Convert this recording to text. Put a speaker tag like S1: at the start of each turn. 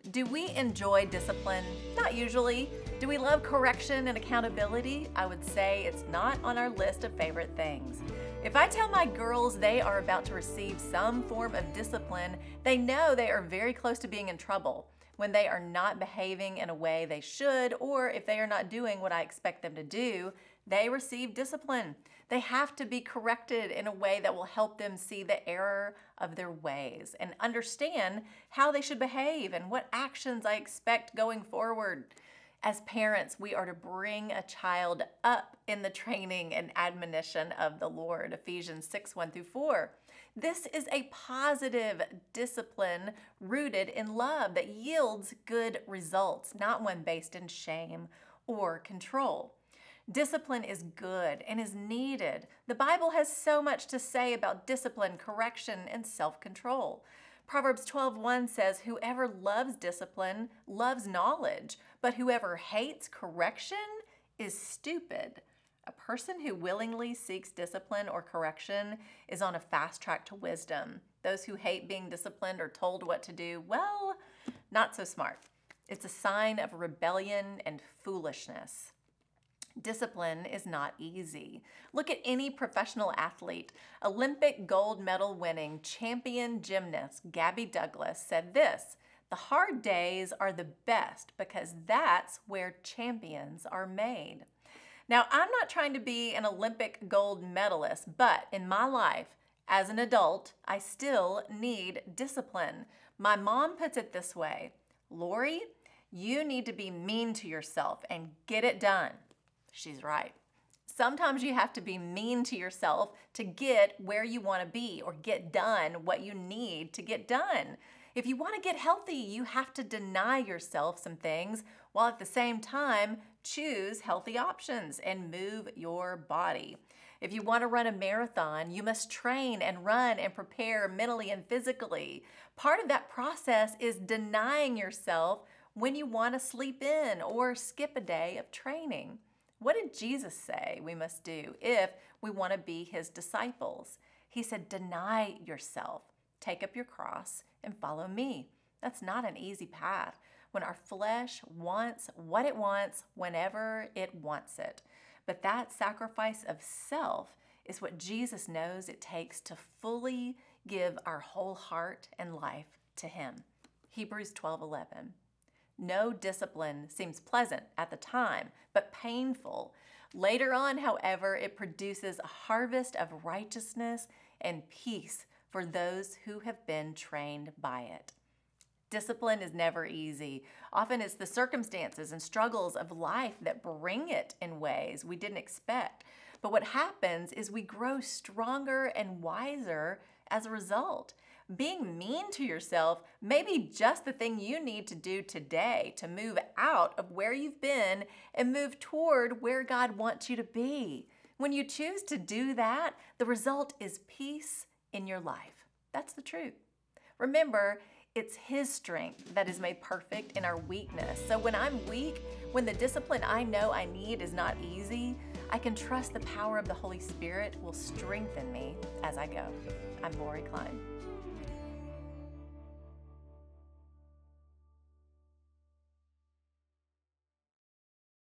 S1: Do we enjoy discipline? Not usually. Do we love correction and accountability? I would say it's not on our list of favorite things. If I tell my girls they are about to receive some form of discipline, they know they are very close to being in trouble when they are not behaving in a way they should, or if they are not doing what I expect them to do, they receive discipline. They have to be corrected in a way that will help them see the error of their ways and understand how they should behave and what actions I expect going forward. As parents, we are to bring a child up in the training and admonition of the Lord, Ephesians 6:1-4. This is a positive discipline rooted in love that yields good results, not one based in shame or control. Discipline is good and is needed. The Bible has so much to say about discipline, correction, and self-control. Proverbs 12:1 says, "Whoever loves discipline loves knowledge, but whoever hates correction is stupid." A person who willingly seeks discipline or correction is on a fast track to wisdom. Those who hate being disciplined or told what to do, well, not so smart. It's a sign of rebellion and foolishness. Discipline is not easy. Look at any professional athlete. Olympic gold medal winning champion gymnast Gabby Douglas said this: "The hard days are the best because that's where champions are made." Now, I'm not trying to be an Olympic gold medalist, but in my life, as an adult, I still need discipline. My mom puts it this way: "Lori, you need to be mean to yourself and get it done." She's right. Sometimes you have to be mean to yourself to get where you want to be or get done what you need to get done. If you want to get healthy, you have to deny yourself some things while at the same time choose healthy options and move your body. If you want to run a marathon, you must train and run and prepare mentally and physically. Part of that process is denying yourself when you want to sleep in or skip a day of training. What did Jesus say we must do if we want to be his disciples? He said, "Deny yourself, take up your cross, and follow me." That's not an easy path when our flesh wants what it wants whenever it wants it. But that sacrifice of self is what Jesus knows it takes to fully give our whole heart and life to him. Hebrews 12:11. No discipline seems pleasant at the time, but painful. Later on, however, it produces a harvest of righteousness and peace for those who have been trained by it. Discipline is never easy. Often it's the circumstances and struggles of life that bring it in ways we didn't expect. But what happens is we grow stronger and wiser as a result. Being mean to yourself may be just the thing you need to do today to move out of where you've been and move toward where God wants you to be. When you choose to do that, the result is peace in your life. That's the truth. Remember, it's his strength that is made perfect in our weakness. So when I'm weak, when the discipline I know I need is not easy, I can trust the power of the Holy Spirit will strengthen me as I go. I'm Lori Klein.